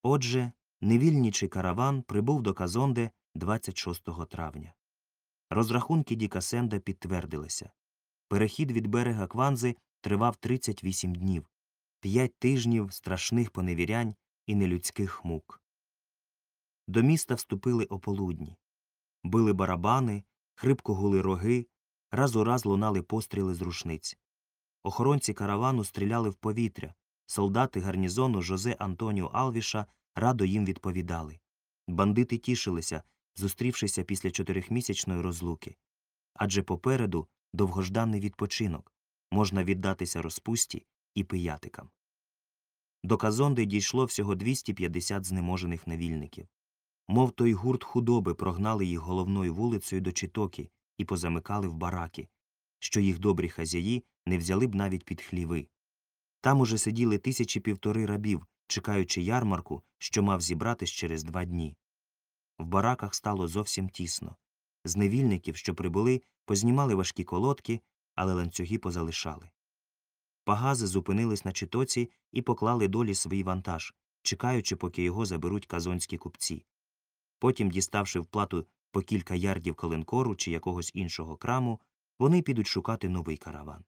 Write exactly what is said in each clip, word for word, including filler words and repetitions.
Отже, невільничий караван прибув до Казонде двадцять шостого травня. Розрахунки Діка Сенда підтвердилися. Перехід від берега Кванзи тривав тридцять вісім днів, п'ять тижнів страшних поневірянь і нелюдських мук. До міста вступили ополудні. Били барабани, хрипко гули роги, раз у раз лунали постріли з рушниць. Охоронці каравану стріляли в повітря, солдати гарнізону Жозе Антоніо Алвіша радо їм відповідали. Бандити тішилися, зустрівшися після чотирьохмісячної розлуки. Адже попереду довгожданий відпочинок, можна віддатися розпусті і пиятикам. До Казонди дійшло всього двісті п'ятдесят знеможених невільників. Мов той гурт худоби прогнали їх головною вулицею до Читоки і позамикали в бараки, що їх добрі хазяї не взяли б навіть під хліви. Там уже сиділи тисячі півтори рабів, чекаючи ярмарку, що мав зібратись через два дні. В бараках стало зовсім тісно. З невільників, що прибули, познімали важкі колодки, але ланцюги позалишали. Пагази зупинились на Читоці і поклали долі свій вантаж, чекаючи, поки його заберуть казонські купці. Потім, діставши в плату по кілька ярдів коленкору чи якогось іншого краму, вони підуть шукати новий караван.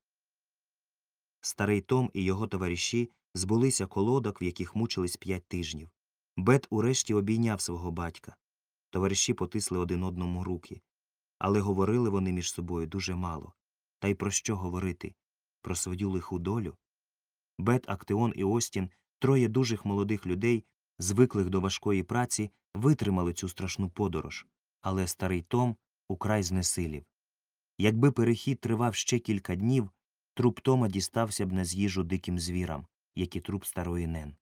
Старий Том і його товариші збулися колодок, в яких мучились п'ять тижнів. Бет урешті обійняв свого батька. Товариші потисли один одному руки. Але говорили вони між собою дуже мало. Та й про що говорити? Про свою лиху долю? Бет, Актеон і Остін, троє дужих молодих людей, звиклих до важкої праці, витримали цю страшну подорож. Але старий Том украй знесилів. Якби перехід тривав ще кілька днів, труп Тома дістався б на з'їжу диким звірам, як і труп старої Нен.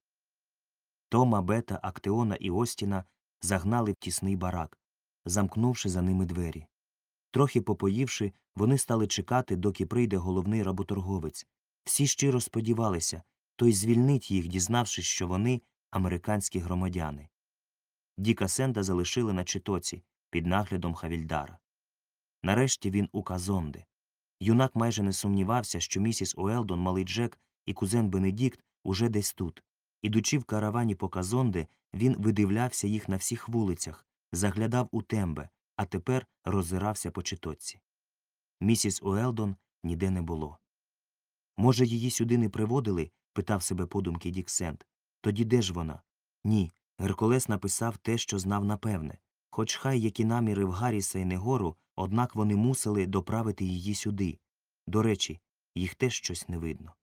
Тома, Бета, Актеона і Остіна загнали в тісний барак, замкнувши за ними двері. Трохи попоївши, вони стали чекати, доки прийде головний работорговець. Всі щиро сподівалися, той звільнить їх, дізнавшись, що вони – американські громадяни. Діка Сенда залишили на Читоці, під наглядом Хавільдара. Нарешті він у Казонде. Юнак майже не сумнівався, що місіс Уелдон, малий Джек і кузен Бенедікт уже десь тут. Ідучи в каравані по Казонде, він видивлявся їх на всіх вулицях, заглядав у тембе, а тепер роззирався по Читоці. Місіс Уелдон ніде не було. «Може, її сюди не приводили?» – питав себе подумки Дік Сенд. «Тоді де ж вона?» Ні, Геркулес написав те, що знав напевне. Хоч хай які наміри в Гарріса і Негору, однак вони мусили доправити її сюди. До речі, їх теж щось не видно.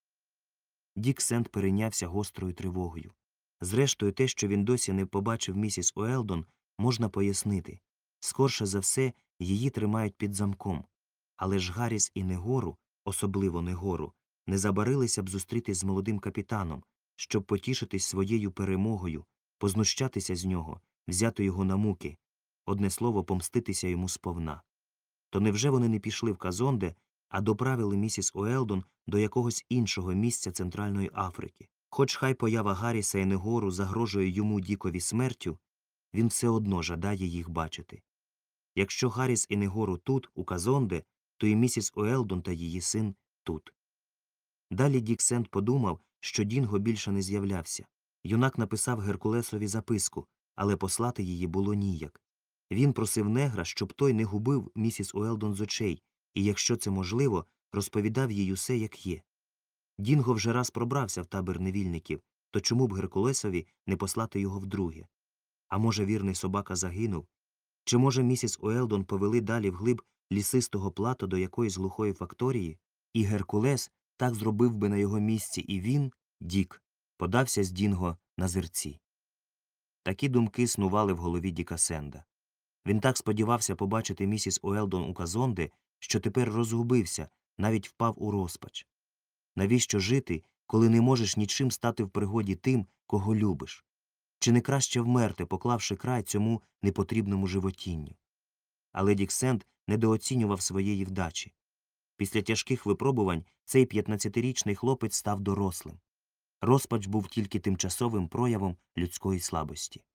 Дік Сенд перейнявся гострою тривогою. Зрештою, те, що він досі не побачив місіс Уелдон, можна пояснити. Скорше за все, її тримають під замком. Але ж Гарріс і Негору, особливо Негору, не забарилися б зустрітись з молодим капітаном, щоб потішитись своєю перемогою, познущатися з нього, взяти його на муки, одне слово, помститися йому сповна. То невже вони не пішли в Казонде, а доправили місіс Уелдон до якогось іншого місця Центральної Африки? Хоч хай поява Гарріса і Негору загрожує йому Дікові смертю, він все одно жадає їх бачити. Якщо Гарріс і Негору тут, у Казонде, то і місіс Уелдон та її син тут. Далі Дік Сенд подумав, що Дінго більше не з'являвся. Юнак написав Геркулесові записку, але послати її було ніяк. Він просив негра, щоб той не губив місіс Уелдон з очей, і, якщо це можливо, розповідав їй усе, як є. Дінго вже раз пробрався в табір невільників, то чому б Геркулесові не послати його вдруге? А може, вірний собака загинув? Чи, може, місіс Уелдон повели далі вглиб лісистого плато до якоїсь глухої факторії? І Геркулес так зробив би на його місці, і він, Дік, подався з Дінго на зерці. Такі думки снували в голові Діка Сенда. Він так сподівався побачити місіс Уелдон у Казонде, що тепер розгубився, навіть впав у розпач. Навіщо жити, коли не можеш нічим стати в пригоді тим, кого любиш? Чи не краще вмерти, поклавши край цьому непотрібному животінню? Але Дік Сенд недооцінював своєї вдачі. Після тяжких випробувань цей п'ятнадцятирічний хлопець став дорослим. Розпач був тільки тимчасовим проявом людської слабості.